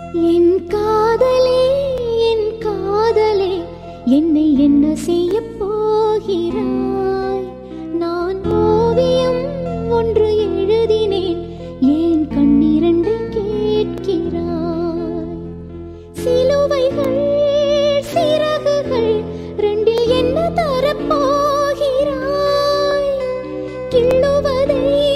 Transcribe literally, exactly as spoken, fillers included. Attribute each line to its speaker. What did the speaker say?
Speaker 1: என் காதலே என் காதலே என்னை என்ன செய்ய போகிறாய்? நான் ஓவியம் ஒன்று எழுதினேன், ஏன் கண்ணிரண்டை கேட்கிறாய்? சிலுவைகள் சிறகுகள் ரெண்டில் என்ன தரப்போகிறாய்? கிள்ளுவதை